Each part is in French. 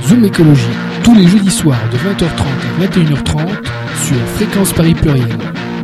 Zoom Écologie, tous les jeudis soirs de 20h30 à 21h30 sur Fréquence Paris Pluriel.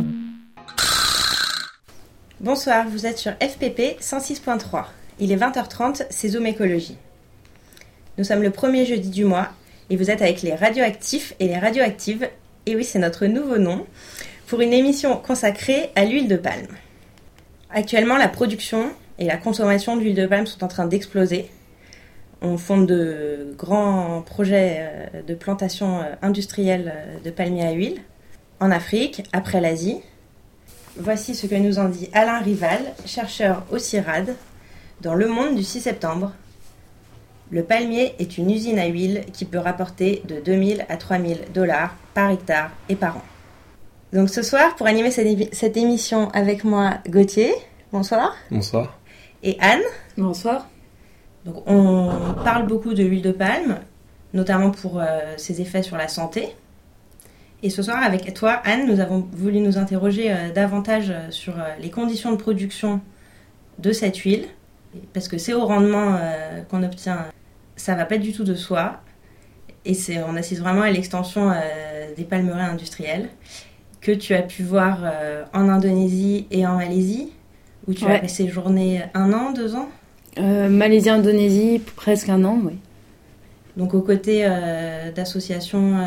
Bonsoir, vous êtes sur FPP 106.3. Il est 20h30, c'est Zoom Écologie. Nous sommes le premier jeudi du mois et vous êtes avec les radioactifs et les radioactives, et oui, c'est notre nouveau nom, pour une émission consacrée à l'huile de palme. Actuellement, la production et la consommation d'huile de palme sont en train d'exploser. On fonde de grands projets de plantation industrielle de palmiers à huile en Afrique, après l'Asie. Voici ce que nous en dit Alain Rival, chercheur au CIRAD, dans Le Monde du 6 septembre. Le palmier est une usine à huile qui peut rapporter de 2000 à 3000 dollars par hectare et par an. Donc ce soir, pour animer cette émission avec moi, Gauthier, bonsoir. Bonsoir. Et Anne. Bonsoir. Donc on parle beaucoup de l'huile de palme, notamment pour ses effets sur la santé. Et ce soir, avec toi, Anne, nous avons voulu nous interroger davantage sur les conditions de production de cette huile, parce que c'est au rendement qu'on obtient, ça ne va pas du tout de soi, et on assiste vraiment à l'extension des palmeraies industrielles, que tu as pu voir en Indonésie et en Malaisie, où tu as séjourné 1 an, 2 ans. Malaisie, Indonésie, presque 1 an, oui. Donc aux côtés d'associations...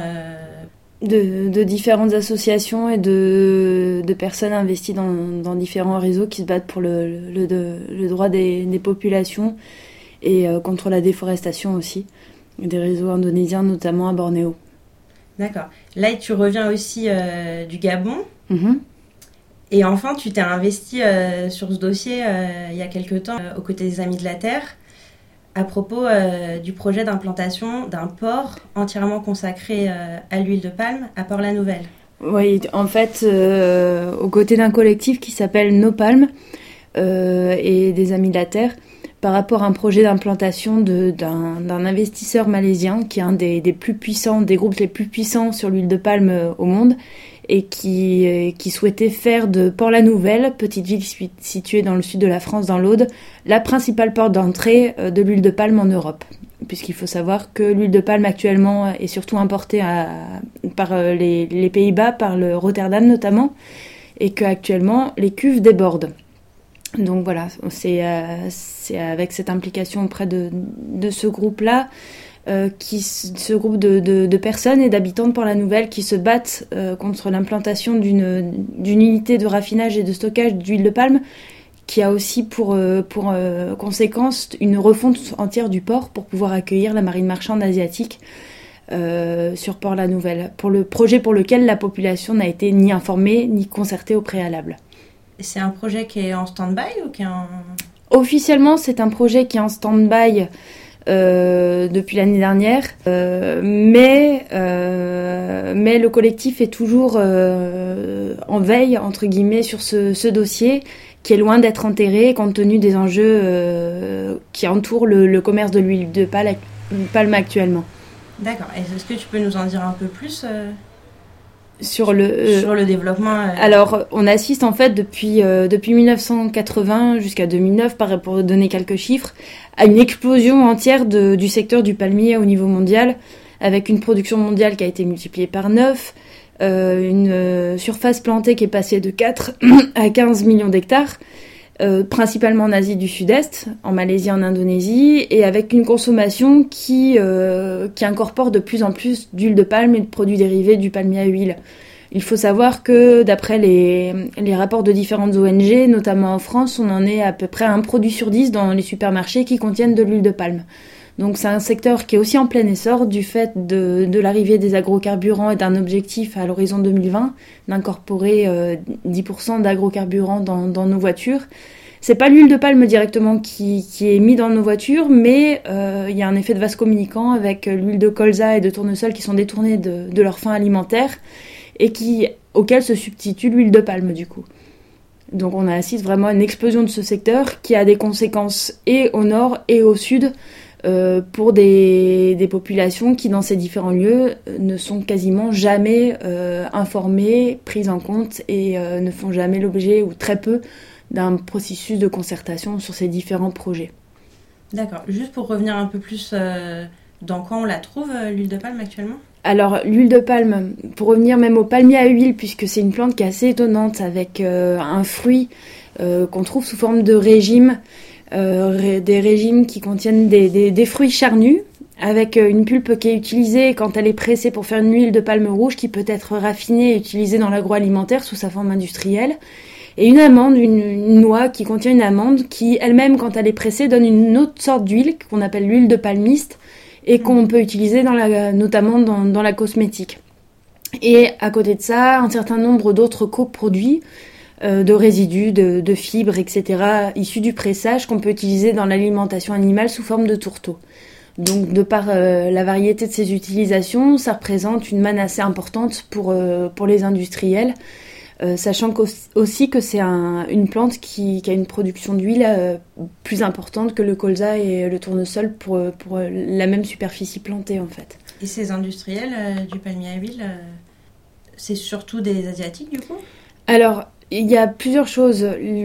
De différentes associations et de personnes investies dans différents réseaux qui se battent pour le droit des populations et contre la déforestation aussi. Des réseaux indonésiens, notamment à Bornéo. D'accord. Là, tu reviens aussi du Gabon. Mm-hmm. Et enfin, tu t'es investi sur ce dossier il y a quelque temps aux côtés des Amis de la Terre à propos du projet d'implantation d'un port entièrement consacré à l'huile de palme à Port-la-Nouvelle. Oui, en fait, aux côtés d'un collectif qui s'appelle No Palm et des Amis de la Terre, par rapport à un projet d'implantation d'un investisseur malaisien qui est un des plus puissants, des groupes les plus puissants sur l'huile de palme au monde, et qui souhaitait faire de Port-la-Nouvelle, petite ville située dans le sud de la France, dans l'Aude, la principale porte d'entrée de l'huile de palme en Europe. Puisqu'il faut savoir que l'huile de palme actuellement est surtout importée par les Pays-Bas, par le Rotterdam notamment, et qu'actuellement les cuves débordent. Donc voilà, c'est avec cette implication auprès de ce groupe-là, ce groupe de personnes et d'habitants de Port-la-Nouvelle qui se battent contre l'implantation d'une unité de raffinage et de stockage d'huile de palme qui a aussi pour conséquence une refonte entière du port pour pouvoir accueillir la marine marchande asiatique sur Port-la-Nouvelle, pour le projet pour lequel la population n'a été ni informée ni concertée au préalable. C'est un projet qui est en stand-by ou qui est en... Officiellement, c'est un projet qui est en stand-by depuis l'année dernière, mais le collectif est toujours en veille, entre guillemets, sur ce dossier qui est loin d'être enterré compte tenu des enjeux qui entourent le commerce de l'huile de palme actuellement. D'accord. Est-ce que tu peux nous en dire un peu plus sur le développement Alors, on assiste en fait depuis 1980 jusqu'à 2009, pour donner quelques chiffres, à une explosion entière du secteur du palmier au niveau mondial, avec une production mondiale qui a été multipliée par 9, une surface plantée qui est passée de 4 à 15 millions d'hectares, principalement en Asie du Sud-Est, en Malaisie, en Indonésie, et avec une consommation qui incorpore de plus en plus d'huile de palme et de produits dérivés du palmier à huile. Il faut savoir que d'après les rapports de différentes ONG, notamment en France, on en est à peu près à 1 produit sur 10 dans les supermarchés qui contiennent de l'huile de palme. Donc c'est un secteur qui est aussi en plein essor du fait de l'arrivée des agrocarburants et d'un objectif à l'horizon 2020 d'incorporer 10% d'agrocarburants dans nos voitures. C'est pas l'huile de palme directement qui est mise dans nos voitures, mais il y a un effet de vase communicant avec l'huile de colza et de tournesol qui sont détournés de leur fin alimentaire et auquel se substitue l'huile de palme du coup. Donc on assiste vraiment à une explosion de ce secteur qui a des conséquences et au nord et au sud pour des populations qui dans ces différents lieux ne sont quasiment jamais informées, prises en compte et ne font jamais l'objet ou très peu d'un processus de concertation sur ces différents projets. D'accord. Juste pour revenir un peu plus Dans quoi on la trouve, l'huile de palme, actuellement ? Alors, l'huile de palme, pour revenir même au palmier à huile, puisque c'est une plante qui est assez étonnante, avec un fruit qu'on trouve sous forme de régime, des régimes qui contiennent des fruits charnus, avec une pulpe qui est utilisée quand elle est pressée pour faire une huile de palme rouge, qui peut être raffinée et utilisée dans l'agroalimentaire sous sa forme industrielle. Et une amande, une noix qui contient une amande, qui elle-même, quand elle est pressée, donne une autre sorte d'huile qu'on appelle l'huile de palmiste, et qu'on peut utiliser notamment dans la cosmétique. Et à côté de ça, un certain nombre d'autres coproduits, de résidus, de fibres, etc., issus du pressage qu'on peut utiliser dans l'alimentation animale sous forme de tourteaux. Donc, de par la variété de ces utilisations, ça représente une manne assez importante pour les industriels, sachant aussi que c'est une plante qui a une production d'huile plus importante que le colza et le tournesol pour la même superficie plantée, en fait. Et ces industriels du palmier à huile, c'est surtout des Asiatiques, du coup ? Alors, il y a plusieurs choses.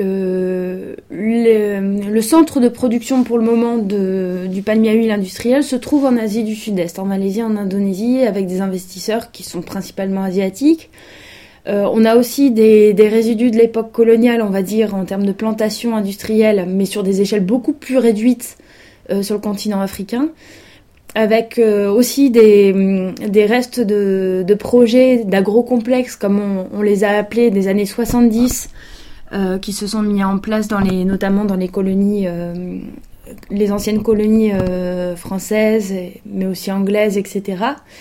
Le centre de production pour le moment du palmier à huile industriel se trouve en Asie du Sud-Est, en Malaisie, en Indonésie, avec des investisseurs qui sont principalement asiatiques. On a aussi des résidus de l'époque coloniale, on va dire, en termes de plantation industrielle, mais sur des échelles beaucoup plus réduites sur le continent africain, avec aussi des restes de projets d'agro-complexes, comme on les a appelés, des années 70, qui se sont mis en place notamment dans les colonies, les anciennes colonies françaises, mais aussi anglaises, etc.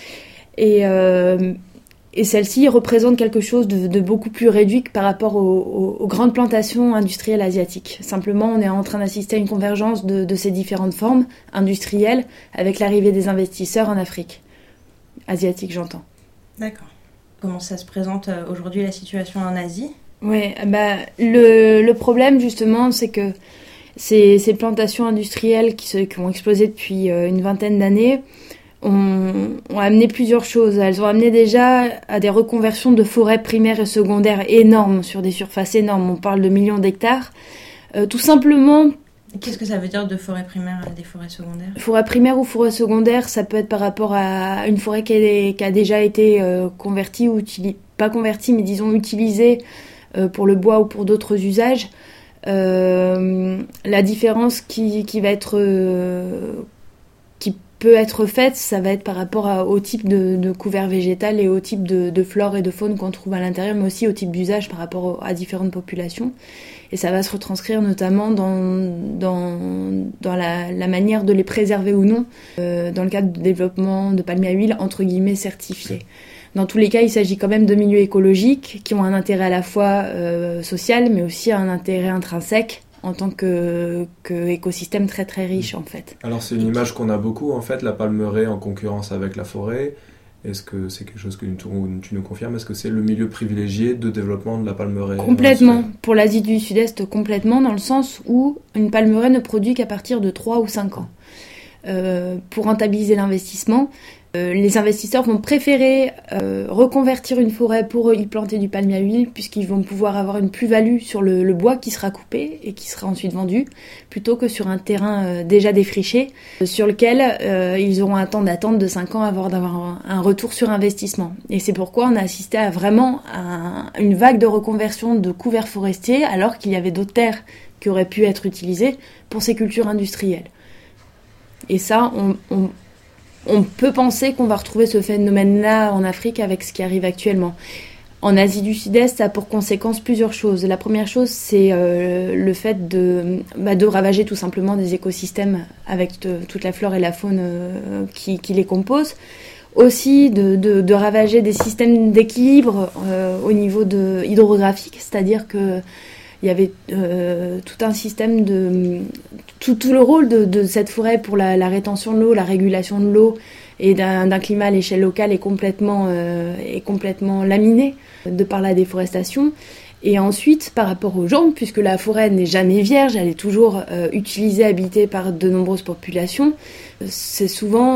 Et celle-ci représente quelque chose de beaucoup plus réduit que par rapport aux grandes plantations industrielles asiatiques. Simplement, on est en train d'assister à une convergence de ces différentes formes industrielles avec l'arrivée des investisseurs en Afrique. Asiatique, j'entends. D'accord. Comment ça se présente aujourd'hui, la situation en Asie ? Oui, le problème, justement, c'est que ces plantations industrielles qui ont explosé depuis une vingtaine d'années ont amené plusieurs choses. Elles ont amené déjà à des reconversions de forêts primaires et secondaires énormes, sur des surfaces énormes. On parle de millions d'hectares. Tout simplement... Qu'est-ce que ça veut dire de forêt primaire à des forêts secondaires ? Forêt primaire ou forêt secondaire, ça peut être par rapport à une forêt qui a déjà été convertie, ou pas convertie, mais disons utilisée pour le bois ou pour d'autres usages. La différence qui va être... peut être faite, ça va être par rapport au type de couvert végétal et au type de flore et de faune qu'on trouve à l'intérieur, mais aussi au type d'usage par rapport à différentes populations. Et ça va se retranscrire notamment dans la manière de les préserver ou non, dans le cadre de développement de palmiers à huile, entre guillemets, certifiés. Dans tous les cas, il s'agit quand même de milieux écologiques qui ont un intérêt à la fois social, mais aussi un intérêt intrinsèque, en tant qu'écosystème très très riche, en fait. Alors c'est une image qu'on a beaucoup, en fait, la palmeraie en concurrence avec la forêt. Est-ce que c'est quelque chose que tu nous confirmes ? Est-ce que c'est le milieu privilégié de développement de la palmeraie ? Complètement. Pour l'Asie du Sud-Est, complètement, dans le sens où une palmeraie ne produit qu'à partir de 3 ou 5 ans. Pour rentabiliser l'investissement, les investisseurs vont préférer reconvertir une forêt pour y planter du palmier à huile, puisqu'ils vont pouvoir avoir une plus-value sur le bois qui sera coupé et qui sera ensuite vendu, plutôt que sur un terrain déjà défriché, sur lequel ils auront un temps d'attente de 5 ans avant d'avoir un retour sur investissement. Et c'est pourquoi on a assisté à vraiment une vague de reconversion de couverts forestiers, alors qu'il y avait d'autres terres qui auraient pu être utilisées pour ces cultures industrielles. Et ça, on peut penser qu'on va retrouver ce phénomène-là en Afrique avec ce qui arrive actuellement. En Asie du Sud-Est, ça a pour conséquence plusieurs choses. La première chose, c'est le fait de ravager tout simplement des écosystèmes avec toute la flore et la faune qui les composent. Aussi de ravager des systèmes d'équilibre au niveau hydrographique, c'est-à-dire que il y avait tout un système tout le rôle de cette forêt pour la rétention de l'eau, la régulation de l'eau et d'un climat à l'échelle locale est complètement laminé de par la déforestation. Et ensuite, par rapport aux gens, puisque la forêt n'est jamais vierge, elle est toujours utilisée, habitée par de nombreuses populations, c'est souvent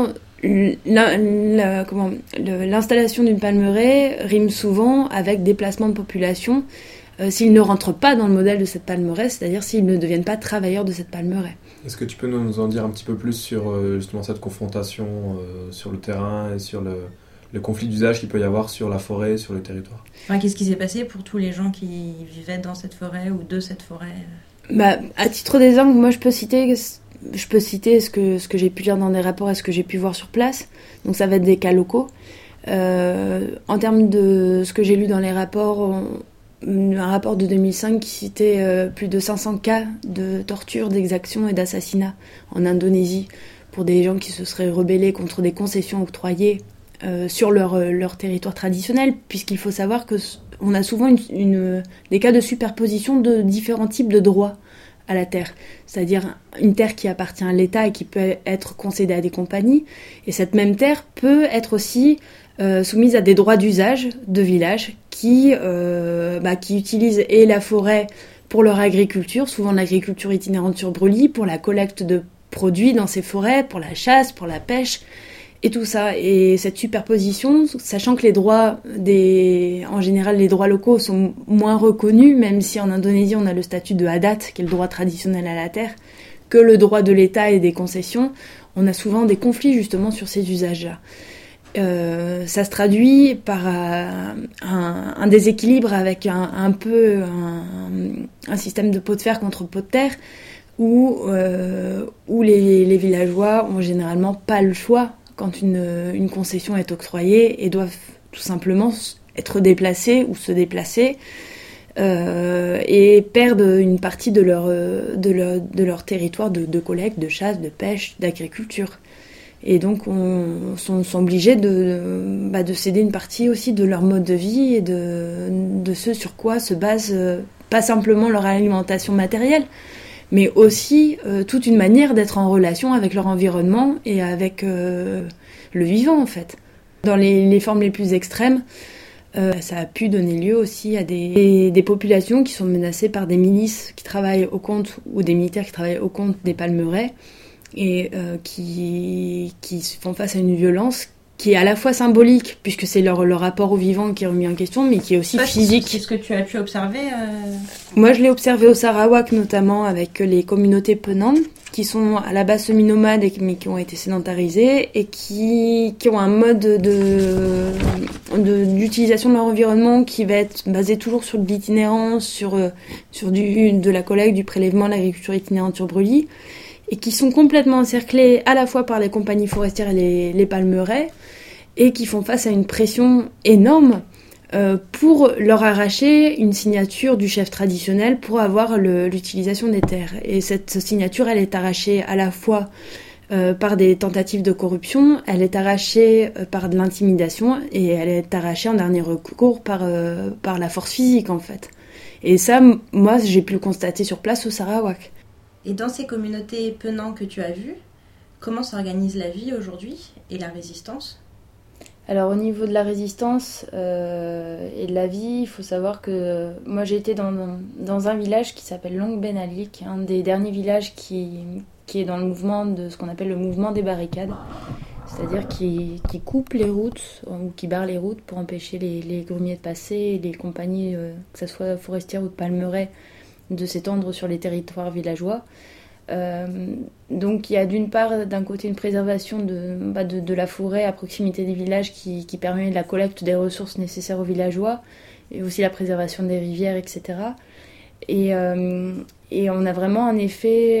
l'installation d'une palmeraie rime souvent avec déplacement de population, s'ils ne rentrent pas dans le modèle de cette palmeraie, c'est-à-dire s'ils ne deviennent pas travailleurs de cette palmeraie. Est-ce que tu peux nous en dire un petit peu plus sur justement cette confrontation sur le terrain et sur le conflit d'usage qu'il peut y avoir sur la forêt, sur le territoire? Enfin, qu'est-ce qui s'est passé pour tous les gens qui vivaient dans cette forêt ou de cette forêt? À titre d'exemple, moi je peux citer ce que j'ai pu lire dans des rapports et ce que j'ai pu voir sur place. Donc ça va être des cas locaux. En termes de ce que j'ai lu dans les rapports, un rapport de 2005 qui citait plus de 500 cas de torture, d'exaction et d'assassinat en Indonésie pour des gens qui se seraient rebellés contre des concessions octroyées sur leur territoire traditionnel, puisqu'il faut savoir qu'on a souvent des cas de superposition de différents types de droits à la terre, c'est-à-dire une terre qui appartient à l'État et qui peut être concédée à des compagnies, et cette même terre peut être aussi soumise à des droits d'usage de villages qui utilisent et la forêt pour leur agriculture, souvent l'agriculture itinérante sur brûlis, pour la collecte de produits dans ces forêts, pour la chasse, pour la pêche, et tout ça. Et cette superposition, sachant que en général, les droits locaux sont moins reconnus, même si en Indonésie, on a le statut de adat, qui est le droit traditionnel à la terre, que le droit de l'État et des concessions, on a souvent des conflits justement sur ces usages-là. Ça se traduit par un déséquilibre avec un système de pot de fer contre pot de terre, où les villageois ont généralement pas le choix quand une concession est octroyée et doivent tout simplement être déplacés ou se déplacer et perdent une partie de leur territoire de collecte, de chasse, de pêche, d'agriculture. Et donc sont obligés de céder une partie aussi de leur mode de vie et de ce sur quoi se base pas simplement leur alimentation matérielle, mais aussi toute une manière d'être en relation avec leur environnement et avec le vivant en fait. Dans les formes les plus extrêmes, ça a pu donner lieu aussi à des populations qui sont menacées par des milices qui travaillent au compte, ou des militaires qui travaillent au compte des palmeraies, et qui font face à une violence qui est à la fois symbolique, puisque c'est leur rapport au vivant qui est remis en question, mais qui est aussi physique. C'est ce que tu as pu observer Moi, je l'ai observé au Sarawak, notamment avec les communautés Penang, qui sont à la base semi-nomades, mais qui ont été sédentarisées, et qui ont un mode d'utilisation de leur environnement qui va être basé toujours sur de l'itinérance, sur de la collecte, du prélèvement, de l'agriculture itinérante sur brûlis, et qui sont complètement encerclés à la fois par les compagnies forestières et les palmeraies, et qui font face à une pression énorme pour leur arracher une signature du chef traditionnel pour avoir l'utilisation des terres. Et cette signature, elle est arrachée à la fois par des tentatives de corruption, elle est arrachée par de l'intimidation, et elle est arrachée en dernier recours par la force physique, en fait. Et ça, moi, j'ai pu le constater sur place au Sarawak. Et dans ces communautés Penang que tu as vues, comment s'organise la vie aujourd'hui et la résistance ? Alors au niveau de la résistance et de la vie, il faut savoir que moi j'ai été dans un village qui s'appelle Long Ben Ali, qui est un des derniers villages qui est dans le mouvement de ce qu'on appelle le mouvement des barricades, c'est-à-dire qui coupe les routes ou qui barre les routes pour empêcher les grumiers de passer et les compagnies, que ce soit forestières ou de palmeraies, de s'étendre sur les territoires villageois. Donc il y a d'un côté une préservation de la forêt à proximité des villages qui permet la collecte des ressources nécessaires aux villageois, et aussi la préservation des rivières, etc. Et on a vraiment un effet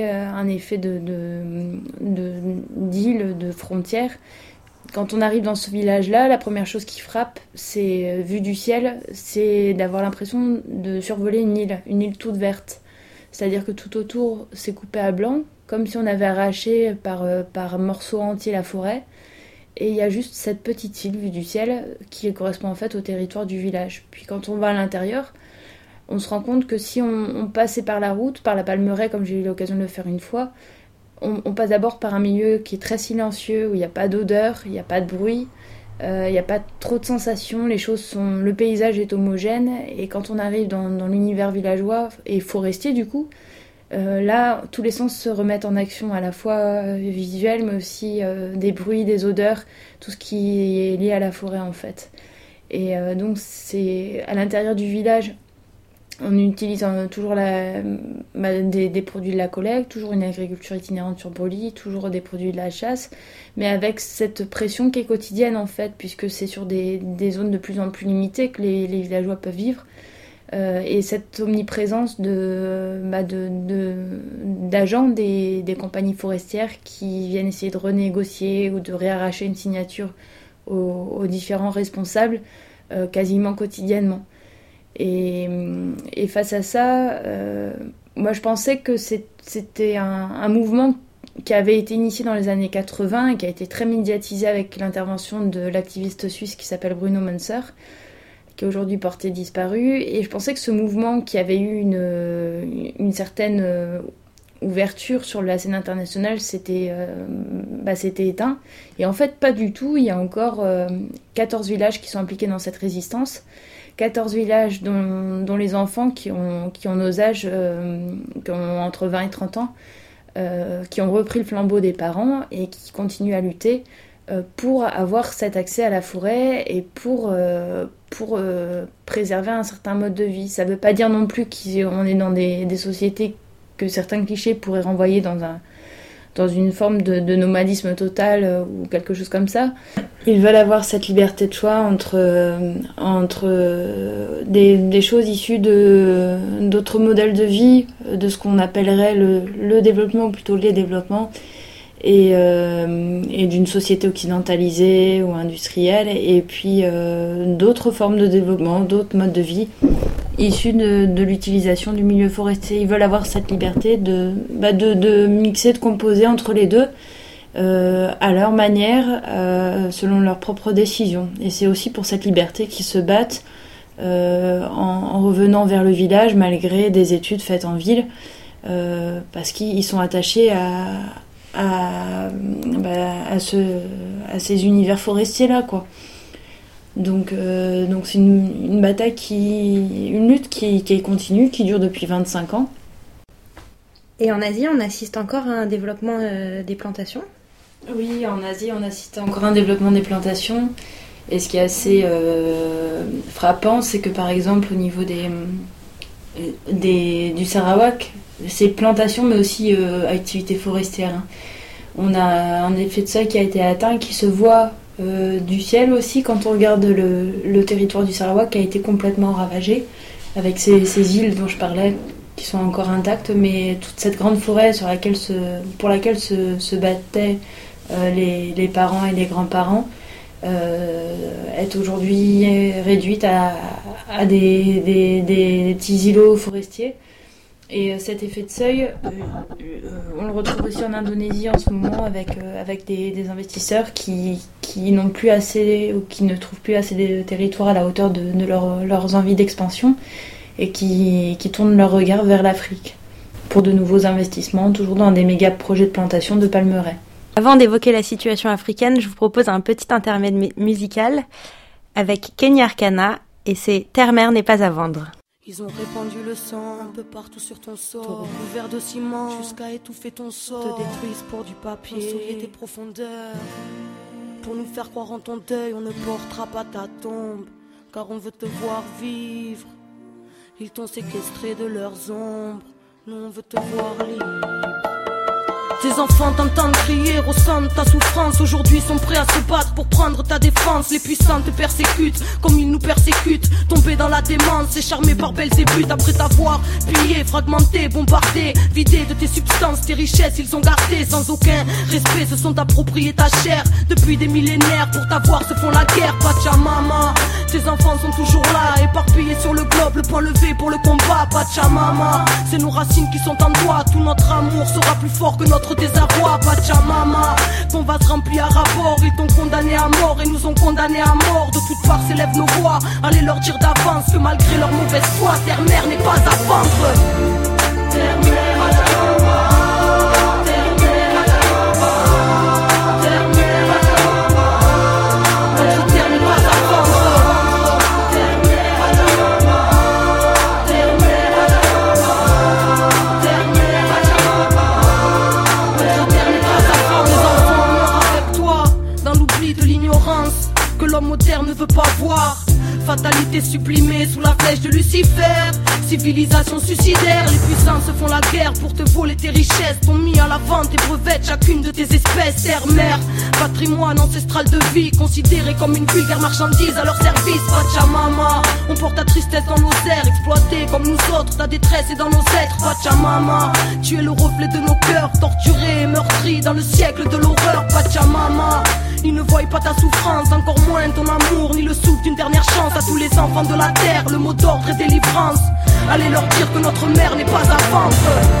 d'île, de frontière. Quand on arrive dans ce village-là, la première chose qui frappe, c'est, vu du ciel, c'est d'avoir l'impression de survoler une île toute verte. C'est-à-dire que tout autour, c'est coupé à blanc, comme si on avait arraché par morceaux entiers la forêt. Et il y a juste cette petite île vue du ciel qui correspond en fait au territoire du village. Puis quand on va à l'intérieur, on se rend compte que si on passait par la route, par la palmeraie, comme j'ai eu l'occasion de le faire une fois, on passe d'abord par un milieu qui est très silencieux, où il n'y a pas d'odeur, il n'y a pas de bruit, il n'y a pas trop de sensations, le paysage est homogène, et quand on arrive dans l'univers villageois et forestier du coup, là tous les sens se remettent en action, à la fois visuel mais aussi des bruits, des odeurs, tout ce qui est lié à la forêt en fait. Et donc c'est à l'intérieur du village, On utilise toujours des produits de la collecte, toujours une agriculture itinérante sur brûlis, toujours des produits de la chasse, mais avec cette pression qui est quotidienne en fait, puisque c'est sur des zones de plus en plus limitées que les villageois peuvent vivre. Et cette omniprésence d'agents des compagnies forestières qui viennent essayer de renégocier ou de réarracher une signature aux différents responsables quasiment quotidiennement. Et face à ça, moi je pensais que c'était un mouvement qui avait été initié dans les années 80 et qui a été très médiatisé avec l'intervention de l'activiste suisse qui s'appelle Bruno Münzer, qui est aujourd'hui porté disparu. Et je pensais que ce mouvement qui avait eu une certaine ouverture sur la scène internationale s'était éteint. Et en fait, pas du tout. Il y a encore 14 villages qui sont impliqués dans cette résistance. 14 villages dont les enfants qui ont nos âges, qui ont entre 20 et 30 ans, qui ont repris le flambeau des parents et qui continuent à lutter pour avoir cet accès à la forêt et pour préserver un certain mode de vie. Ça ne veut pas dire non plus qu'on est dans des sociétés que certains clichés pourraient renvoyer dans une forme de nomadisme total ou quelque chose comme ça. Ils veulent avoir cette liberté de choix entre des choses issues d'autres modèles de vie, de ce qu'on appellerait le développement, ou plutôt les développements, et d'une société occidentalisée ou industrielle, et puis d'autres formes de développement, d'autres modes de vie issus de l'utilisation du milieu forestier. Ils veulent avoir cette liberté de mixer, de composer entre les deux à leur manière, selon leurs propres décisions. Et c'est aussi pour cette liberté qu'ils se battent en revenant vers le village malgré des études faites en ville, parce qu'ils sont attachés à ces univers forestiers là, quoi. Donc c'est une bataille une lutte qui est continue, qui dure depuis 25 ans. Et en Asie, on assiste encore à un développement des plantations ? Oui, en Asie, on assiste encore à un développement des plantations. Et ce qui est assez frappant, c'est que par exemple au niveau du Sarawak, c'est plantation mais aussi activité forestière. Hein. On a un effet de seuil qui a été atteint, qui se voit du ciel aussi quand on regarde le territoire du Sarawak qui a été complètement ravagé, avec ces îles dont je parlais qui sont encore intactes, mais toute cette grande forêt pour laquelle se battaient les parents et les grands-parents est aujourd'hui réduite à des petits îlots forestiers. Et cet effet de seuil, on le retrouve aussi en Indonésie en ce moment avec des investisseurs qui n'ont plus assez ou qui ne trouvent plus assez de territoire à la hauteur de leurs envies d'expansion et qui tournent leur regard vers l'Afrique pour de nouveaux investissements, toujours dans des méga projets de plantation de palmeraies. Avant d'évoquer la situation africaine, je vous propose un petit intermède musical avec Kenny Arcana et c'est Terre-Mer n'est pas à vendre. Ils ont répandu le sang un peu partout sur ton sort, couvert de ciment jusqu'à étouffer ton sort. Te détruisent pour du papier, souiller tes profondeurs. Pour nous faire croire en ton deuil, on ne portera pas ta tombe, car on veut te voir vivre. Ils t'ont séquestré de leurs ombres, nous on veut te voir libre. Tes enfants t'entendent crier, ressentent ta souffrance. Aujourd'hui sont prêts à se battre pour prendre ta défense. Les puissants te persécutent comme ils nous persécutent. Tombés dans la démence et charmés par belles ébutes. Après t'avoir pillé, fragmenté, bombardé, vidé de tes substances, tes richesses ils ont gardé sans aucun respect, se sont appropriés ta chair. Depuis des millénaires pour t'avoir se font la guerre. Pachamama, tes enfants sont toujours là, éparpillés sur le globe, le point levé pour le combat. Pachamama, c'est nos racines qui sont en toi. Tout notre amour sera plus fort que notre désarroi. Pachamama, ton vase rempli à rapport. Ils t'ont condamné à mort et nous ont condamnés à mort. De toutes parts s'élèvent nos voix, allez leur dire d'avance que malgré leur mauvaise foi, Terre-Mer n'est pas à vendre. Terre-Mer à Terre-Mer que l'homme moderne ne veut pas voir. Fatalité sublimée sous la flèche de Lucifer. Civilisation suicidaire, les puissants se font la guerre pour te voler tes richesses. T'ont mis à la vente et brevettes chacune de tes espèces. Terre-mère, patrimoine ancestral de vie, considéré comme une vulgaire marchandise à leur service. Pachamama, on porte ta tristesse dans nos airs, exploité comme nous autres, ta détresse est dans nos êtres. Pachamama, tu es le reflet de nos cœurs, torturés et meurtris dans le siècle de l'horreur. Pachamama, ils ne voient pas ta souffrance, encore moins ton amour, ni le souffle d'une dernière chance à tous les enfants de la terre. Le mot d'ordre est délivrance. Allez leur dire que notre mère n'est pas à vendre.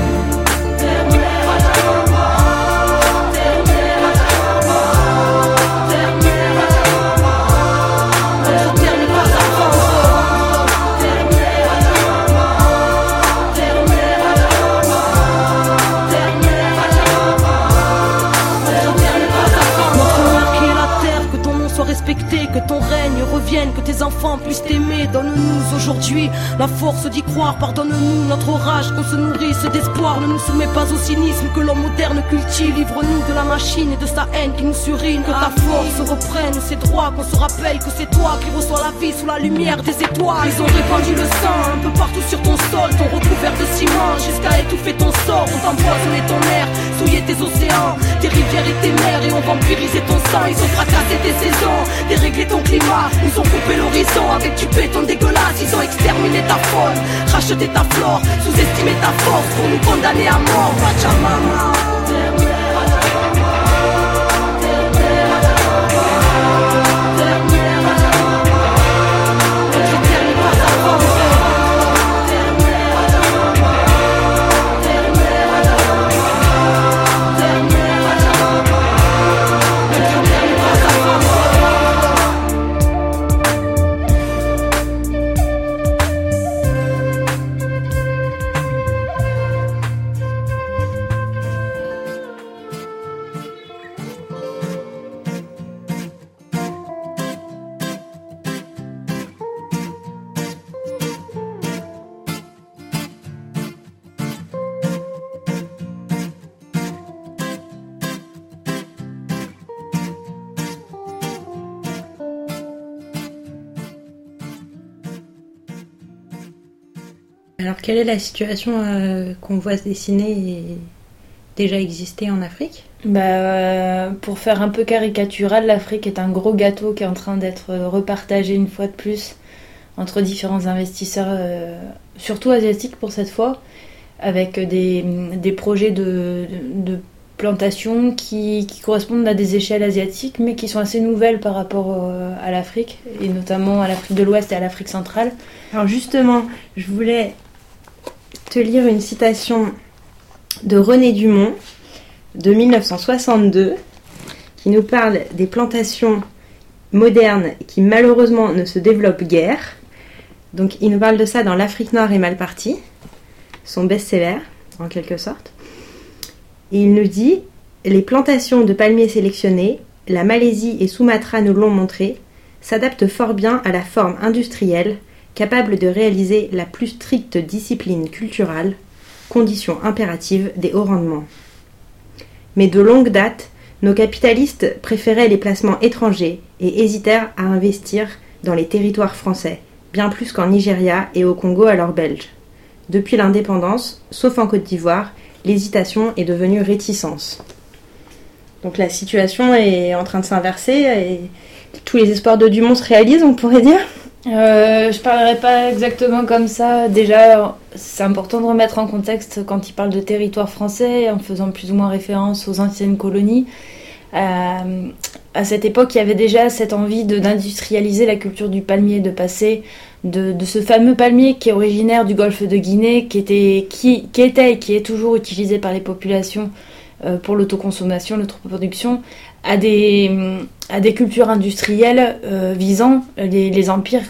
Que ton règne revienne, que tes enfants puissent t'aimer. Donne-nous aujourd'hui la force d'y croire. Pardonne-nous notre orage, qu'on se nourrisse d'espoir. Ne nous soumets pas au cynisme que l'homme moderne cultive. Livre-nous de la machine et de sa haine qui nous surine. Que ta force reprenne ses droits, qu'on se rappelle que c'est toi qui reçois la vie sous la lumière des étoiles. Ils ont répandu le sang un peu partout sur ton sol, t'ont recouvert de ciment jusqu'à étouffer ton sort. On t'empoisonné ton air, souillé tes océans, tes rivières et tes mers, et ont vampirisé ton sang. Ils ont fracassé tes saisons, déréglé ton climat, nous ont coupé l'horizon avec du béton dégueulasse. Ils ont exterminé ta faune, racheté ta flore, sous-estimé ta force pour nous condamner à mort. Pachamama. Alors, quelle est la situation qu'on voit se dessiner et déjà exister en Afrique ? Pour faire un peu caricatural, l'Afrique est un gros gâteau qui est en train d'être repartagé une fois de plus entre différents investisseurs, surtout asiatiques pour cette fois, avec des projets de plantations qui correspondent à des échelles asiatiques, mais qui sont assez nouvelles par rapport à l'Afrique, et notamment à l'Afrique de l'Ouest et à l'Afrique centrale. Alors justement, je voulais te lire une citation de René Dumont de 1962 qui nous parle des plantations modernes qui malheureusement ne se développent guère. Donc il nous parle de ça dans L'Afrique noire est mal partie, son best-seller en quelque sorte. Et il nous dit « Les plantations de palmiers sélectionnés, la Malaisie et Sumatra nous l'ont montré, s'adaptent fort bien à la forme industrielle, capable de réaliser la plus stricte discipline culturelle, condition impérative des hauts rendements. Mais de longue date, nos capitalistes préféraient les placements étrangers et hésitèrent à investir dans les territoires français, bien plus qu'en Nigeria et au Congo alors belge. Depuis l'indépendance, sauf en Côte d'Ivoire, l'hésitation est devenue réticence. » Donc la situation est en train de s'inverser et tous les espoirs de Dumont se réalisent, on pourrait dire. Je parlerai pas exactement comme ça. Déjà, c'est important de remettre en contexte quand il parle de territoire français, en faisant plus ou moins référence aux anciennes colonies. À cette époque, il y avait déjà cette envie d'industrialiser la culture du palmier, de passer de ce fameux palmier qui est originaire du golfe de Guinée, qui était et qui est toujours utilisé par les populations pour l'autoconsommation, l'autoproduction, à des cultures industrielles visant les empires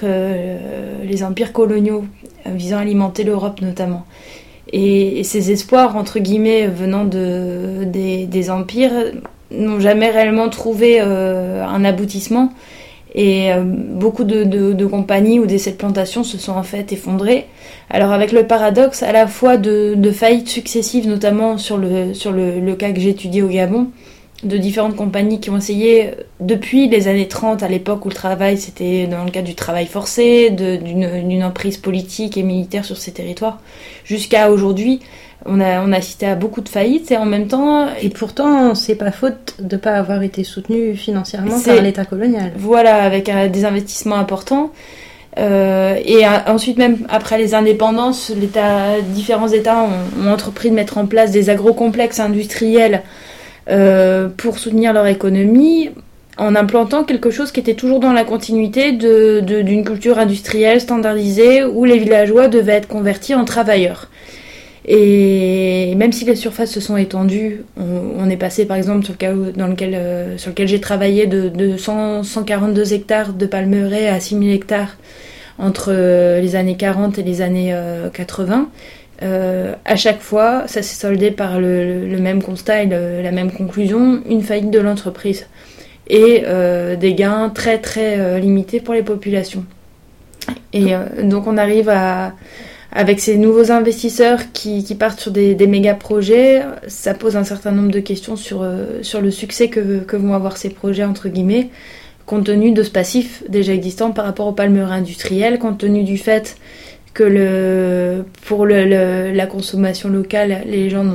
coloniaux, visant à alimenter l'Europe notamment. Et ces espoirs, entre guillemets, venant des empires, n'ont jamais réellement trouvé un aboutissement. Et beaucoup de compagnies ou d'essais de plantation se sont en fait effondrés. Alors avec le paradoxe à la fois de faillites successives, notamment sur le cas que j'ai étudié au Gabon, différentes compagnies qui ont essayé, depuis les années 30, à l'époque où le travail, c'était dans le cadre du travail forcé, d'une emprise politique et militaire sur ces territoires, jusqu'à aujourd'hui. On a assisté à beaucoup de faillites et en même temps... Et pourtant, c'est pas faute de pas avoir été soutenu financièrement par l'État colonial. Voilà, avec des investissements importants. Ensuite, même après les indépendances, différents États ont entrepris de mettre en place des agrocomplexes industriels pour soutenir leur économie, en implantant quelque chose qui était toujours dans la continuité d'une culture industrielle standardisée où les villageois devaient être convertis en travailleurs. Et même si les surfaces se sont étendues, on est passé par exemple sur lequel j'ai travaillé de 142 hectares de palmeraies à 6000 hectares entre les années 40 et les années 80. À chaque fois, ça s'est soldé par le même constat et la même conclusion, une faillite de l'entreprise et des gains très très limités pour les populations. Et donc on arrive avec ces nouveaux investisseurs qui partent sur des méga projets, ça pose un certain nombre de questions sur le succès que vont avoir ces projets, entre guillemets, compte tenu de ce passif déjà existant par rapport aux palmeraies industrielles, compte tenu du fait que pour la consommation locale, les gens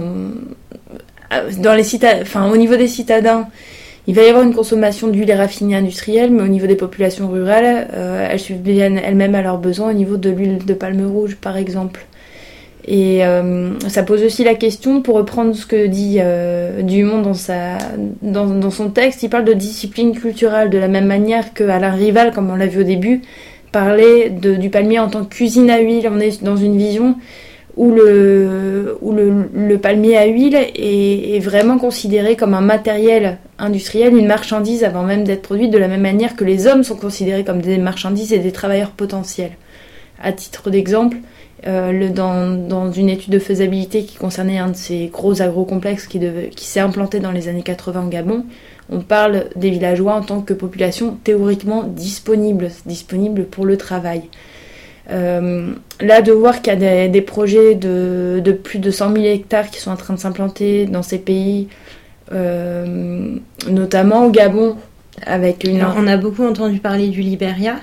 au niveau des citadins, il va y avoir une consommation d'huile et raffinée industrielle, mais au niveau des populations rurales, elles subviennent elles-mêmes à leurs besoins au niveau de l'huile de palme rouge, par exemple. Et ça pose aussi la question, pour reprendre ce que dit Dumont dans son texte, il parle de discipline culturelle, de la même manière que Alain Rival, comme on l'a vu au début, parlait du palmier en tant que cuisine à huile. On est dans une vision où le palmier à huile est vraiment considéré comme un matériel industriel, une marchandise avant même d'être produite, de la même manière que les hommes sont considérés comme des marchandises et des travailleurs potentiels. À titre d'exemple, dans une étude de faisabilité qui concernait un de ces gros agrocomplexes qui s'est implanté dans les années 80 au Gabon, on parle des villageois en tant que population théoriquement disponible pour le travail. Là, de voir qu'il y a des projets de plus de 100 000 hectares qui sont en train de s'implanter dans ces pays, notamment au Gabon, avec Alors, on a beaucoup entendu parler du Libéria.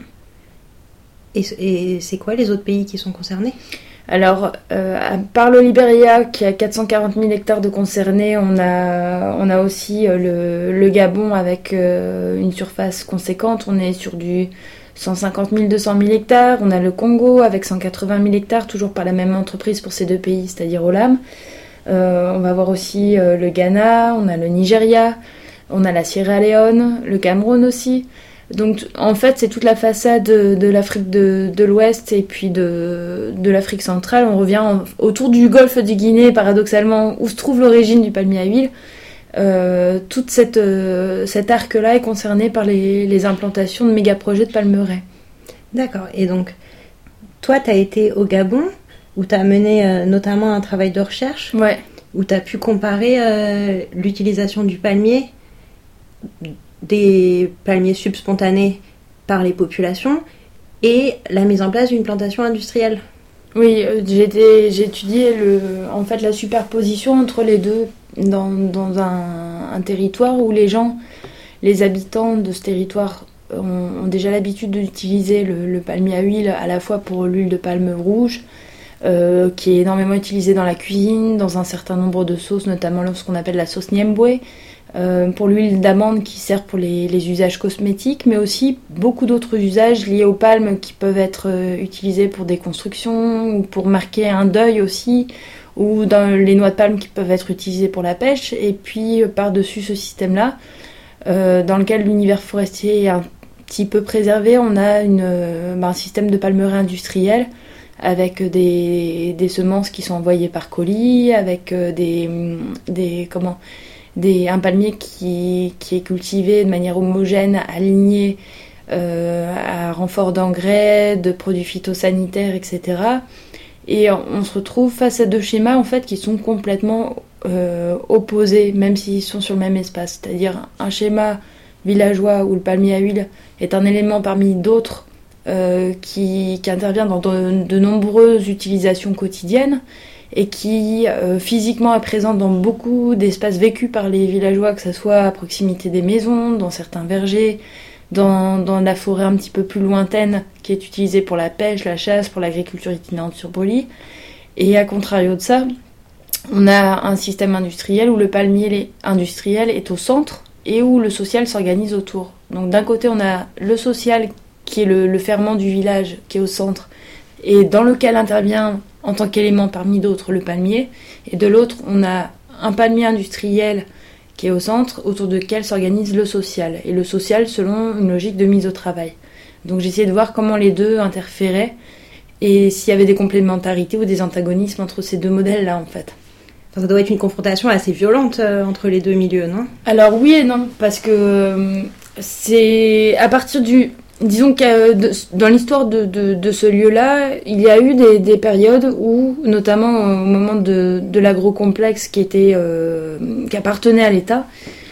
Et c'est quoi les autres pays qui sont concernés ? Alors, par le Libéria, qui a 440 000 hectares de concernés, on a aussi le Gabon avec une surface conséquente. On est sur du 150 000, 200 000 hectares. On a le Congo avec 180 000 hectares, toujours par la même entreprise pour ces deux pays, c'est-à-dire Olam. On va voir aussi le Ghana, on a le Nigeria, on a la Sierra Leone, le Cameroun aussi. Donc en fait c'est toute la façade de l'Afrique de l'Ouest et puis de l'Afrique centrale. On revient autour du golfe du Guinée, paradoxalement, où se trouve l'origine du palmier à huile. Tout cet arc-là est concerné par les implantations de méga-projets de palmeraies. D'accord, et donc toi tu as été au Gabon, où tu as mené notamment un travail de recherche, ouais, où tu as pu comparer l'utilisation du palmier, des palmiers subspontanés par les populations et la mise en place d'une plantation industrielle. Oui, j'ai étudié en fait la superposition entre les deux dans un territoire où les habitants de ce territoire ont déjà l'habitude d'utiliser le palmier à huile à la fois pour l'huile de palme rouge, qui est énormément utilisée dans la cuisine, dans un certain nombre de sauces, notamment ce qu'on appelle la sauce niembwe, pour l'huile d'amande qui sert pour les usages cosmétiques, mais aussi beaucoup d'autres usages liés aux palmes qui peuvent être utilisés pour des constructions ou pour marquer un deuil aussi, ou dans les noix de palme qui peuvent être utilisées pour la pêche. Et puis par-dessus ce système-là, dans lequel l'univers forestier est un petit peu préservé, on a un système de palmeraies industrielles avec des semences qui sont envoyées par colis, avec un palmier qui est cultivé de manière homogène, aligné à renfort d'engrais, de produits phytosanitaires, etc. Et on se retrouve face à deux schémas en fait qui sont complètement opposés, même s'ils sont sur le même espace. C'est-à-dire un schéma villageois où le palmier à huile est un élément parmi d'autres qui intervient dans de nombreuses utilisations quotidiennes, et qui physiquement est présente dans beaucoup d'espaces vécus par les villageois, que ce soit à proximité des maisons, dans certains vergers, dans la forêt un petit peu plus lointaine qui est utilisée pour la pêche, la chasse, pour l'agriculture itinérante sur brûlis. Et à contrario de ça, on a un système industriel où le palmier industriel est au centre et où le social s'organise autour. Donc d'un côté, on a le social qui est le ferment du village qui est au centre et dans lequel intervient en tant qu'élément parmi d'autres le palmier. Et de l'autre, on a un palmier industriel qui est au centre, autour duquel s'organise le social. Et le social selon une logique de mise au travail. Donc j'ai essayé de voir comment les deux interféraient et s'il y avait des complémentarités ou des antagonismes entre ces deux modèles-là, en fait. Ça doit être une confrontation assez violente entre les deux milieux, non ? Alors oui et non, parce que c'est à partir du... Disons que dans l'histoire de ce lieu-là, il y a eu des périodes où, notamment au moment de l'agrocomplexe qui appartenait à l'État,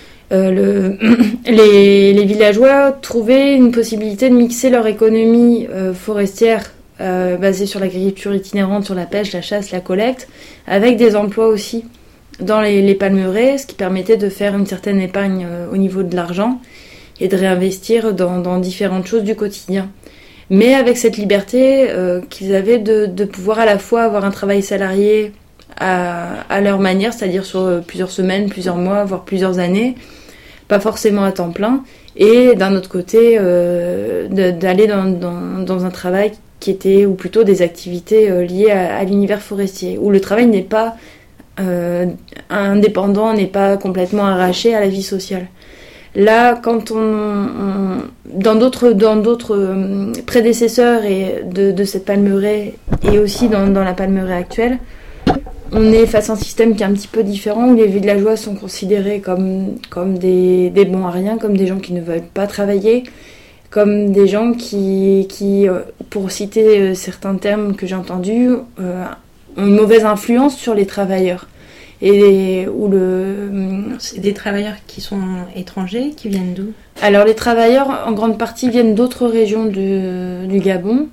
les villageois trouvaient une possibilité de mixer leur économie forestière basée sur l'agriculture itinérante, sur la pêche, la chasse, la collecte, avec des emplois aussi dans les palmeraies, ce qui permettait de faire une certaine épargne au niveau de l'argent et de réinvestir dans différentes choses du quotidien. Mais avec cette liberté qu'ils avaient de pouvoir à la fois avoir un travail salarié à leur manière, c'est-à-dire sur plusieurs semaines, plusieurs mois, voire plusieurs années, pas forcément à temps plein, et d'un autre côté d'aller dans un travail qui était, ou plutôt des activités liées à l'univers forestier, où le travail n'est pas indépendant, n'est pas complètement arraché à la vie sociale. Là, quand dans d'autres prédécesseurs et de cette palmeraie, et aussi dans la palmeraie actuelle, on est face à un système qui est un petit peu différent, où les villageois sont considérés comme des bons à rien, comme des gens qui ne veulent pas travailler, comme des gens qui pour citer certains termes que j'ai entendus, ont une mauvaise influence sur les travailleurs. C'est des travailleurs qui sont étrangers, qui viennent d'où ? Alors les travailleurs en grande partie viennent d'autres régions du Gabon,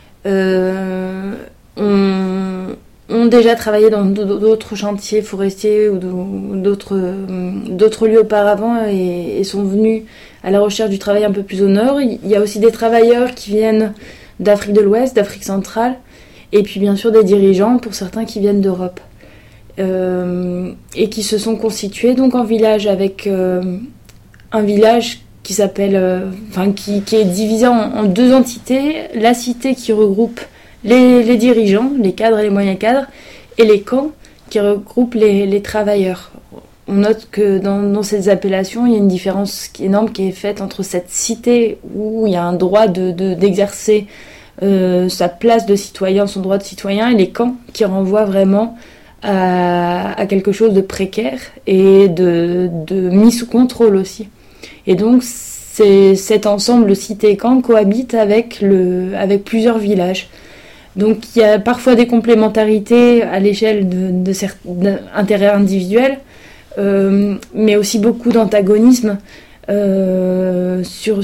ont déjà travaillé dans d'autres chantiers forestiers ou d'autres lieux auparavant et sont venus à la recherche du travail un peu plus au nord. Il y a aussi des travailleurs qui viennent d'Afrique de l'Ouest, d'Afrique centrale, et puis bien sûr des dirigeants pour certains qui viennent d'Europe. Et qui se sont constitués donc en village avec un village qui s'appelle, qui est divisé en deux entités, la cité qui regroupe les dirigeants, les cadres et les moyens cadres, et les camps qui regroupent les travailleurs. On note que dans ces appellations, il y a une différence énorme qui est faite entre cette cité où il y a un droit d'exercer sa place de citoyen, son droit de citoyen, et les camps qui renvoient vraiment à quelque chose de précaire et de mis sous contrôle aussi. Et donc cet ensemble cité-camp cohabite avec plusieurs villages. Donc il y a parfois des complémentarités à l'échelle d'intérêts individuels, mais aussi beaucoup d'antagonisme sur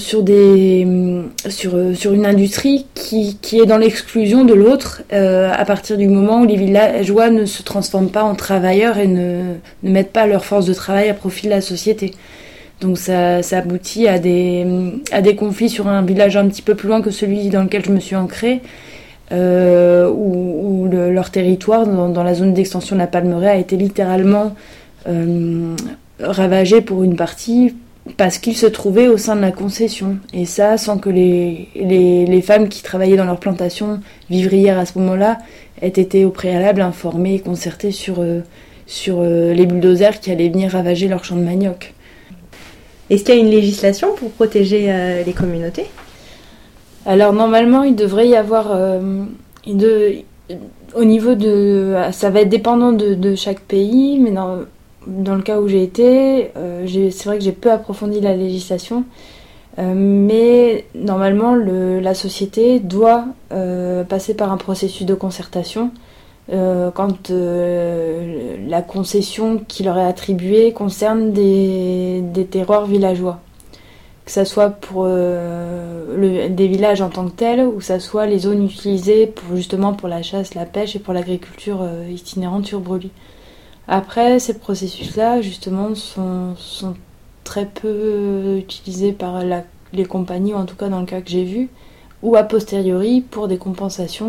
une industrie qui est dans l'exclusion de l'autre à partir du moment où les villageois ne se transforment pas en travailleurs et ne mettent pas leur force de travail à profit de la société. Donc ça aboutit à des conflits sur un village un petit peu plus loin que celui dans lequel je me suis ancrée, où leur territoire dans la zone d'extension de la palmeraie a été littéralement ravagé pour une partie parce qu'ils se trouvaient au sein de la concession. Et ça, sans que les femmes qui travaillaient dans leur plantation vivrières à ce moment-là aient été au préalable informées et concertées sur les bulldozers qui allaient venir ravager leur champ de manioc. Est-ce qu'il y a une législation pour protéger les communautés ? Alors normalement, il devrait y avoir... au niveau de... Ça va être dépendant de chaque pays, mais dans le cas où j'ai été, c'est vrai que j'ai peu approfondi la législation, mais normalement la société doit passer par un processus de concertation quand la concession qui leur est attribuée concerne des terroirs villageois. que ça soit pour des villages en tant que tels, ou que ça soit les zones utilisées pour la chasse, la pêche et pour l'agriculture itinérante sur brûlis. Après, ces processus-là, justement, sont très peu utilisés par les compagnies, ou en tout cas dans le cas que j'ai vu, ou a posteriori pour des compensations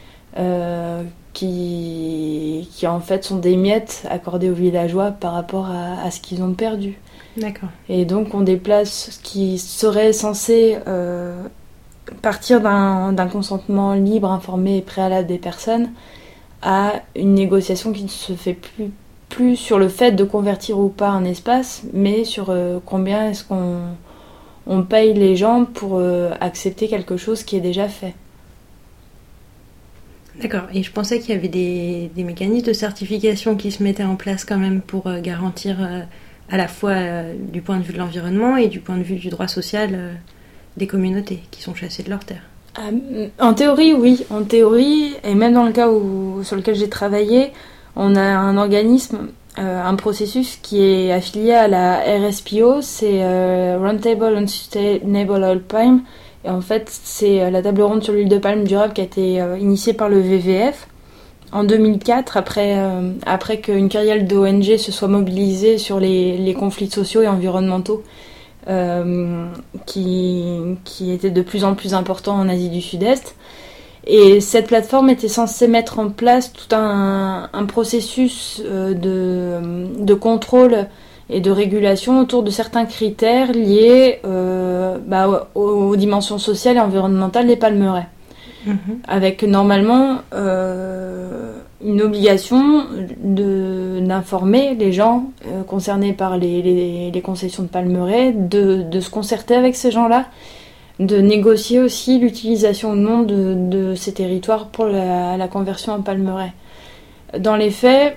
qui en fait sont des miettes accordées aux villageois par rapport à ce qu'ils ont perdu. D'accord. Et donc on déplace ce qui serait censé partir d'un consentement libre, informé et préalable des personnes à une négociation qui ne se fait plus sur le fait de convertir ou pas un espace, mais sur combien est-ce qu'on paye les gens pour accepter quelque chose qui est déjà fait. D'accord, et je pensais qu'il y avait des mécanismes de certification qui se mettaient en place quand même pour garantir à la fois du point de vue de l'environnement et du point de vue du droit social des communautés qui sont chassées de leurs terres. En théorie, oui. En théorie, et même dans le cas sur lequel j'ai travaillé, on a un organisme, un processus qui est affilié à la RSPO, c'est Roundtable on Sustainable Oil Palm. Et en fait, c'est la table ronde sur l'huile de palme durable qui a été initiée par le WWF en 2004, après qu'une kyrielle d'ONG se soit mobilisée sur les conflits sociaux et environnementaux qui étaient de plus en plus importants en Asie du Sud-Est. Et cette plateforme était censée mettre en place tout un processus de contrôle et de régulation autour de certains critères liés aux dimensions sociales et environnementales des palmeraies. Avec normalement une obligation d'informer les gens concernés par les concessions de palmeraies, de se concerter avec ces gens-là, de négocier aussi l'utilisation ou non de ces territoires pour la conversion en palmeraie. Dans les faits,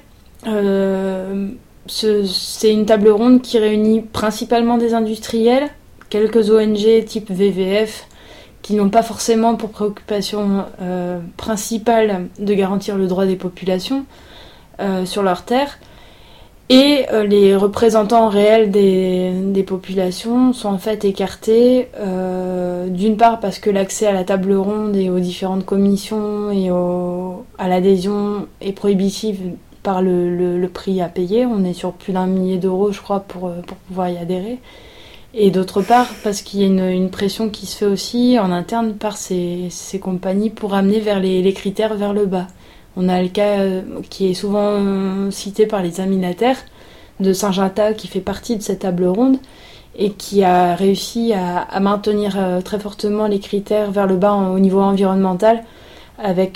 c'est une table ronde qui réunit principalement des industriels, quelques ONG type WWF qui n'ont pas forcément pour préoccupation principale de garantir le droit des populations sur leurs terres. Et les représentants réels des populations sont en fait écartés, d'une part parce que l'accès à la table ronde et aux différentes commissions et à l'adhésion est prohibitif par le prix à payer. On est sur plus d'1 millier d'euros, je crois, pour pouvoir y adhérer. Et d'autre part, parce qu'il y a une pression qui se fait aussi en interne par ces compagnies pour amener vers les critères vers le bas. On a le cas qui est souvent cité par les Amis de la Terre, de Saint-Jata, qui fait partie de cette table ronde, et qui a réussi à maintenir très fortement les critères vers le bas au niveau environnemental, avec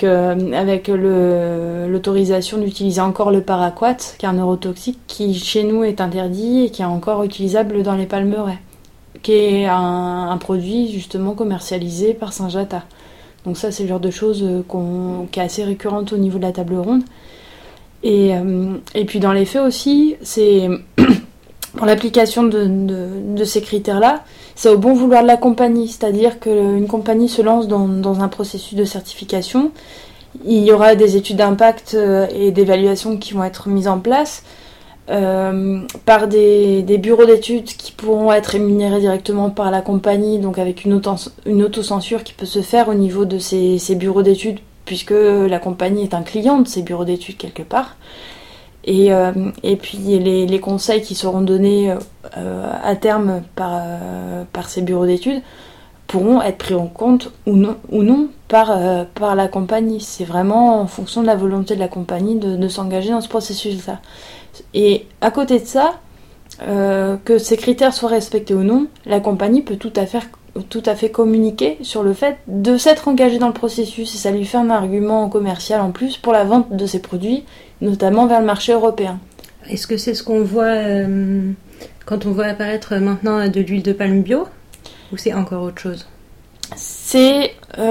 l'autorisation d'utiliser encore le paraquat, qui est un neurotoxique, qui chez nous est interdit et qui est encore utilisable dans les palmeraies, qui est un produit justement commercialisé par Saint-Jata. Donc ça, c'est le genre de choses qui est assez récurrente au niveau de la table ronde. Et puis dans les faits aussi, c'est pour l'application de ces critères-là, c'est au bon vouloir de la compagnie. C'est-à-dire qu'une compagnie se lance dans un processus de certification. Il y aura des études d'impact et d'évaluation qui vont être mises en place par des bureaux d'études qui pourront être rémunérés directement par la compagnie, donc avec une autocensure qui peut se faire au niveau de ces bureaux d'études, puisque la compagnie est un client de ces bureaux d'études quelque part. Et puis les conseils qui seront donnés à terme par ces bureaux d'études pourront être pris en compte ou non par la compagnie. C'est vraiment en fonction de la volonté de la compagnie de s'engager dans ce processus-là. Et à côté de ça, que ces critères soient respectés ou non, la compagnie peut tout à fait communiquer sur le fait de s'être engagée dans le processus, et ça lui fait un argument commercial en plus pour la vente de ses produits, notamment vers le marché européen. Est-ce que c'est ce qu'on voit quand on voit apparaître maintenant de l'huile de palme bio, ou c'est encore autre chose ? C'est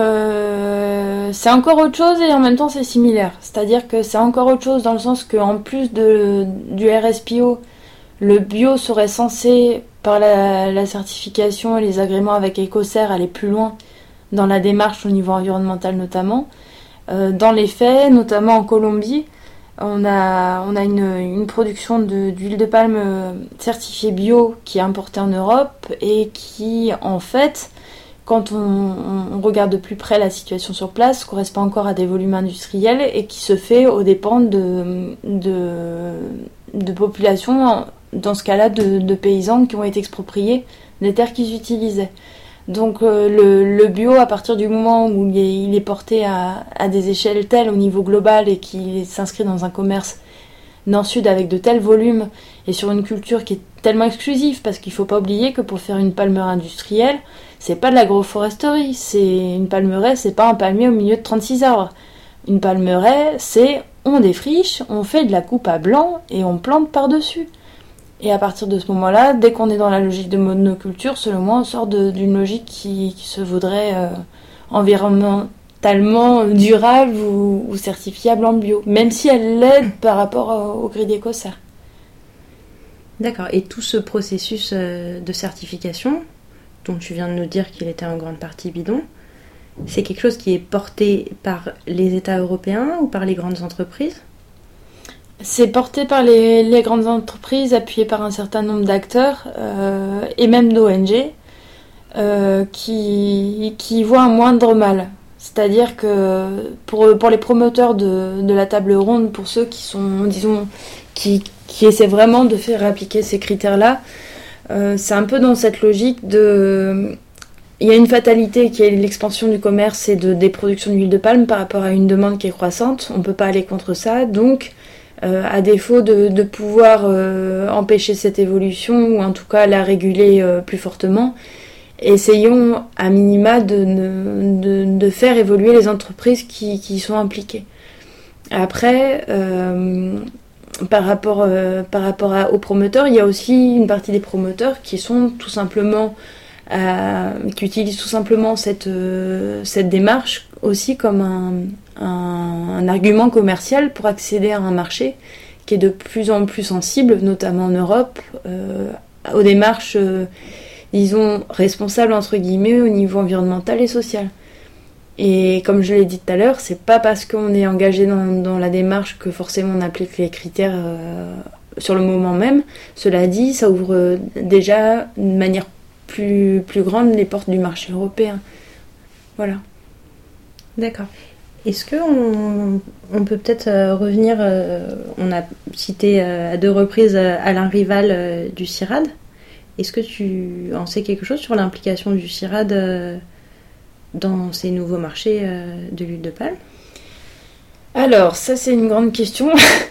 encore autre chose et en même temps c'est similaire. C'est-à-dire que c'est encore autre chose dans le sens qu'en plus du RSPO, le bio serait censé, par la certification et les agréments avec Ecocer, aller plus loin dans la démarche au niveau environnemental notamment. Dans les faits, notamment en Colombie, On a une production d'huile de palme certifiée bio qui est importée en Europe et qui, en fait, quand on regarde de plus près la situation sur place, correspond encore à des volumes industriels et qui se fait aux dépens de populations, dans ce cas-là de paysans qui ont été expropriés des terres qu'ils utilisaient. Donc le bio, à partir du moment où il est porté à des échelles telles au niveau global et qu'il s'inscrit dans un commerce nord-sud avec de tels volumes et sur une culture qui est tellement exclusive, parce qu'il ne faut pas oublier que pour faire une palmeraie industrielle, c'est pas de l'agroforesterie, une palmeraie, c'est pas un palmier au milieu de 36 arbres. Une palmeraie, c'est on défriche, on fait de la coupe à blanc et on plante par-dessus. Et à partir de ce moment-là, dès qu'on est dans la logique de monoculture, selon moi, on sort d'une logique qui se voudrait environnementalement durable ou certifiable en bio, même si elle l'aide par rapport au gris d'Écossais. D'accord. Et tout ce processus de certification, dont tu viens de nous dire qu'il était en grande partie bidon, c'est quelque chose qui est porté par les États européens ou par les grandes entreprises ? C'est porté par les grandes entreprises, appuyé par un certain nombre d'acteurs et même d'ONG qui voient un moindre mal. C'est-à-dire que pour les promoteurs de la table ronde, pour ceux qui sont, disons, qui essaient vraiment de faire appliquer ces critères-là, c'est un peu dans cette logique de... Il y a une fatalité qui est l'expansion du commerce et des productions d'huile de palme par rapport à une demande qui est croissante. On ne peut pas aller contre ça, donc... à défaut de pouvoir empêcher cette évolution ou en tout cas la réguler plus fortement, essayons à minima de faire évoluer les entreprises qui sont impliquées. Après, par rapport aux promoteurs, il y a aussi une partie des promoteurs qui sont tout simplement qui utilisent tout simplement cette démarche aussi comme un argument commercial pour accéder à un marché qui est de plus en plus sensible, notamment en Europe, aux démarches, disons, responsables entre guillemets au niveau environnemental et social. Et comme je l'ai dit tout à l'heure, c'est pas parce qu'on est engagé dans la démarche que forcément on applique les critères sur le moment même. Cela dit, ça ouvre déjà de manière plus grande les portes du marché européen. Voilà. D'accord. Est-ce qu'on peut peut-être revenir, on a cité à 2 reprises Alain Rival du CIRAD. Est-ce que tu en sais quelque chose sur l'implication du CIRAD dans ces nouveaux marchés de l'huile de palme ? Alors, ça c'est une grande question.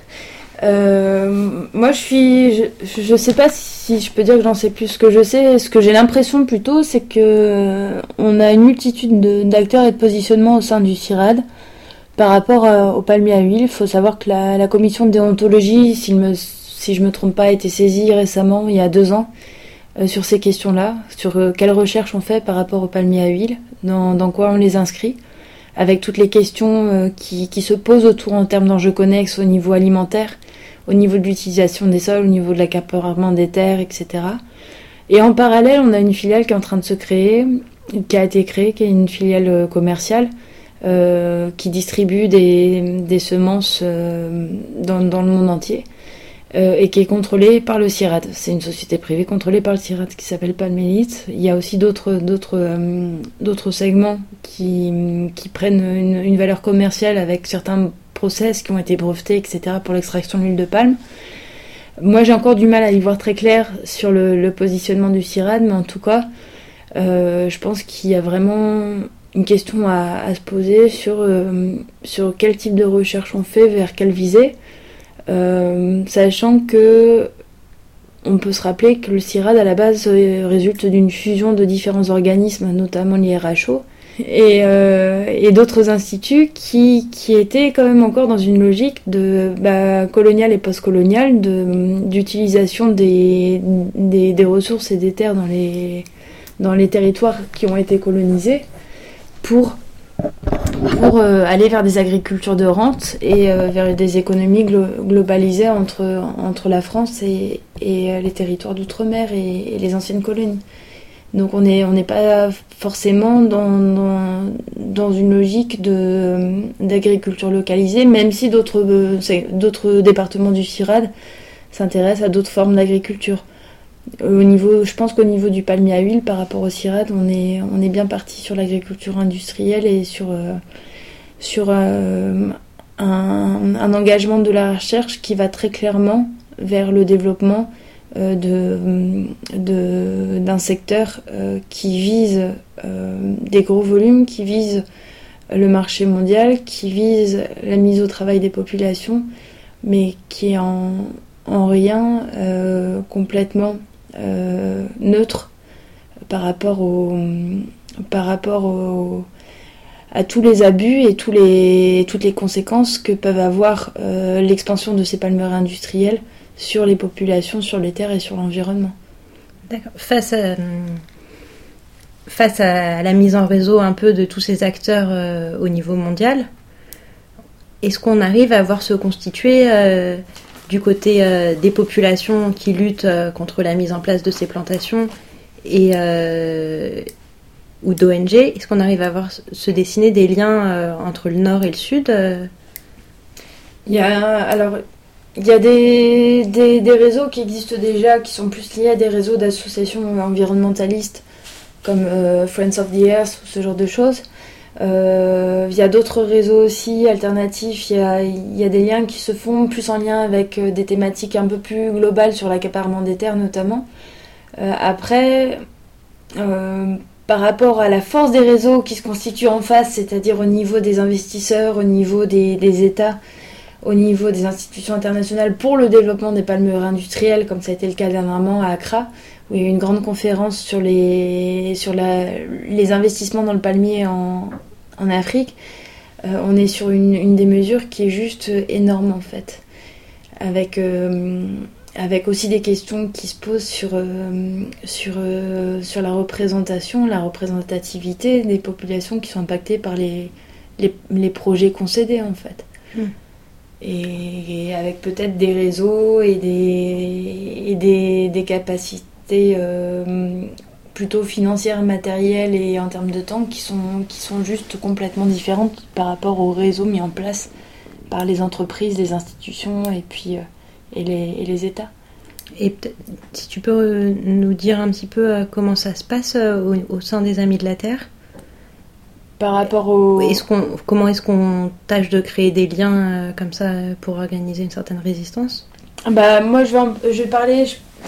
Moi je sais pas si je peux dire que j'en sais plus que je sais. Ce que j'ai l'impression plutôt, c'est que on a une multitude d'acteurs et de positionnements au sein du CIRAD par rapport au palmier à huile. Il faut savoir que la commission de déontologie, si je me trompe pas, a été saisie récemment, il y a 2 ans, sur ces questions-là, sur quelles recherches on fait par rapport au palmier à huile, dans quoi on les inscrit, avec toutes les questions qui se posent autour en termes d'enjeux connexes au niveau alimentaire, au niveau de l'utilisation des sols, au niveau de l'accaparement des terres, etc. Et en parallèle, on a une filiale qui est en train de se créer, qui a été créée, qui est une filiale commerciale, qui distribue des semences dans le monde entier, et qui est contrôlée par le CIRAD. C'est une société privée contrôlée par le CIRAD qui s'appelle Palmélite. Il y a aussi d'autres segments qui prennent une valeur commerciale avec certains process qui ont été brevetés, etc. pour l'extraction de l'huile de palme. Moi, j'ai encore du mal à y voir très clair sur le positionnement du CIRAD, mais en tout cas, je pense qu'il y a vraiment une question à se poser sur quel type de recherche on fait, vers quelle visée, sachant que on peut se rappeler que le CIRAD à la base résulte d'une fusion de différents organismes, notamment l'IRHO, et d'autres instituts qui étaient quand même encore dans une logique coloniale et post-coloniale d'utilisation des ressources et des terres dans les territoires qui ont été colonisés pour aller vers des agricultures de rente et vers des économies globalisées entre la France et les territoires d'outre-mer et les anciennes colonies. Donc on n'est pas forcément dans une logique d'agriculture localisée, même si d'autres départements du CIRAD s'intéressent à d'autres formes d'agriculture. Je pense qu'au niveau du palmier à huile, par rapport au CIRAD, on est bien parti sur l'agriculture industrielle et sur un engagement de la recherche qui va très clairement vers le développement d'un secteur qui vise des gros volumes, qui vise le marché mondial, qui vise la mise au travail des populations, mais qui est en rien complètement neutre par rapport à tous les abus et toutes les conséquences que peuvent avoir l'expansion de ces palmeraies industrielles sur les populations, sur les terres et sur l'environnement. D'accord. Face à la mise en réseau un peu de tous ces acteurs au niveau mondial, est-ce qu'on arrive à voir se constituer du côté des populations qui luttent contre la mise en place de ces plantations ou d'ONG, est-ce qu'on arrive à voir se dessiner des liens entre le nord et le sud Il y a des réseaux qui existent déjà, qui sont plus liés à des réseaux d'associations environnementalistes, comme Friends of the Earth, ou ce genre de choses. Il y a d'autres réseaux aussi alternatifs, il y a des liens qui se font plus en lien avec des thématiques un peu plus globales sur l'accaparement des terres notamment. Après, par rapport à la force des réseaux qui se constituent en face, c'est-à-dire au niveau des investisseurs, au niveau des États, au niveau des institutions internationales pour le développement des palmeraies industrielles, comme ça a été le cas dernièrement à Accra, où il y a eu une grande conférence sur les investissements dans le palmier en Afrique. On est sur une des mesures qui est juste énorme en fait, avec aussi des questions qui se posent sur la représentation, la représentativité des populations qui sont impactées par les projets concédés en fait. Et avec peut-être des réseaux et des capacités plutôt financières, matérielles et en termes de temps qui sont juste complètement différentes par rapport aux réseaux mis en place par les entreprises, les institutions et puis et les États. Et si tu peux nous dire un petit peu comment ça se passe au sein des Amis de la Terre par rapport au... Comment est-ce qu'on tâche de créer des liens comme ça pour organiser une certaine résistance ? Moi, je vais parler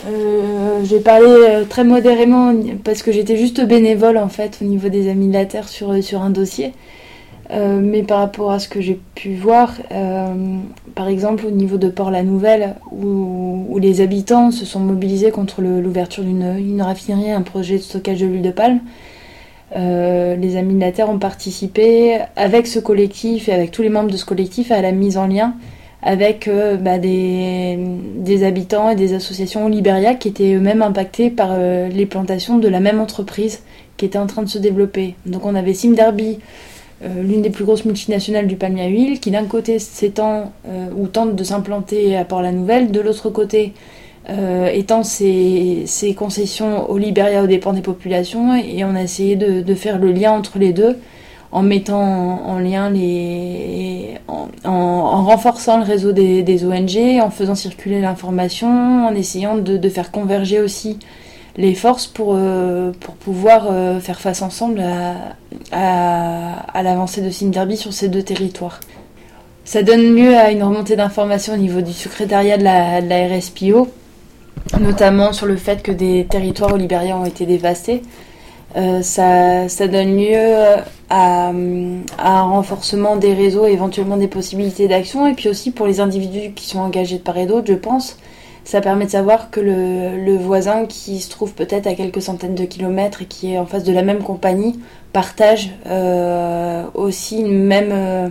très modérément parce que j'étais juste bénévole en fait au niveau des Amis de la Terre sur un dossier. Mais par rapport à ce que j'ai pu voir, par exemple au niveau de Port-la-Nouvelle, où les habitants se sont mobilisés contre l'ouverture d'une raffinerie, un projet de stockage de l'huile de palme, les Amis de la Terre ont participé avec ce collectif et avec tous les membres de ce collectif à la mise en lien avec des habitants et des associations au Libéria qui étaient eux-mêmes impactés par les plantations de la même entreprise qui était en train de se développer. Donc on avait Simderby, l'une des plus grosses multinationales du palmier à huile, qui d'un côté s'étend ou tente de s'implanter à Port-la-Nouvelle, de l'autre côté étend ses concessions au Libéria aux dépens des populations, et on a essayé de faire le lien entre les deux en mettant en lien en renforçant le réseau des ONG, en faisant circuler l'information, en essayant de faire converger aussi les forces pour pouvoir faire face ensemble à l'avancée de Simderby sur ces deux territoires. Ça donne lieu à une remontée d'informations au niveau du secrétariat de la RSPO, notamment sur le fait que des territoires au Libéria ont été dévastés. Ça donne lieu à un renforcement des réseaux, éventuellement des possibilités d'action, et puis aussi pour les individus qui sont engagés de part et d'autre, je pense. Ça permet de savoir que le voisin qui se trouve peut-être à quelques centaines de kilomètres et qui est en face de la même compagnie partage aussi une même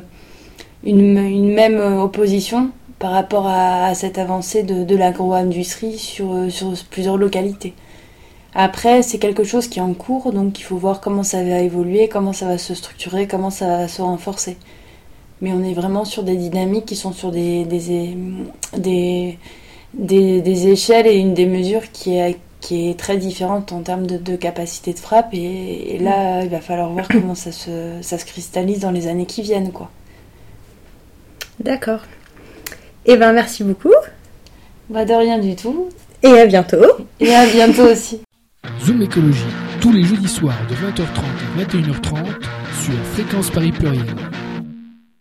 opposition par rapport à cette avancée de l'agro-industrie sur plusieurs localités. Après, c'est quelque chose qui est en cours, donc il faut voir comment ça va évoluer, comment ça va se structurer, comment ça va se renforcer. Mais on est vraiment sur des dynamiques qui sont sur des échelles et une des mesures qui qui est très différente en termes de capacité de frappe. Et là, il va falloir voir comment ça se cristallise dans les années qui viennent, quoi. D'accord. Eh ben, merci beaucoup. De rien du tout. Et à bientôt. Et à bientôt aussi. Zoom Écologie, tous les jeudis soirs de 20h30 à 21h30 sur Fréquence Paris Pluriel.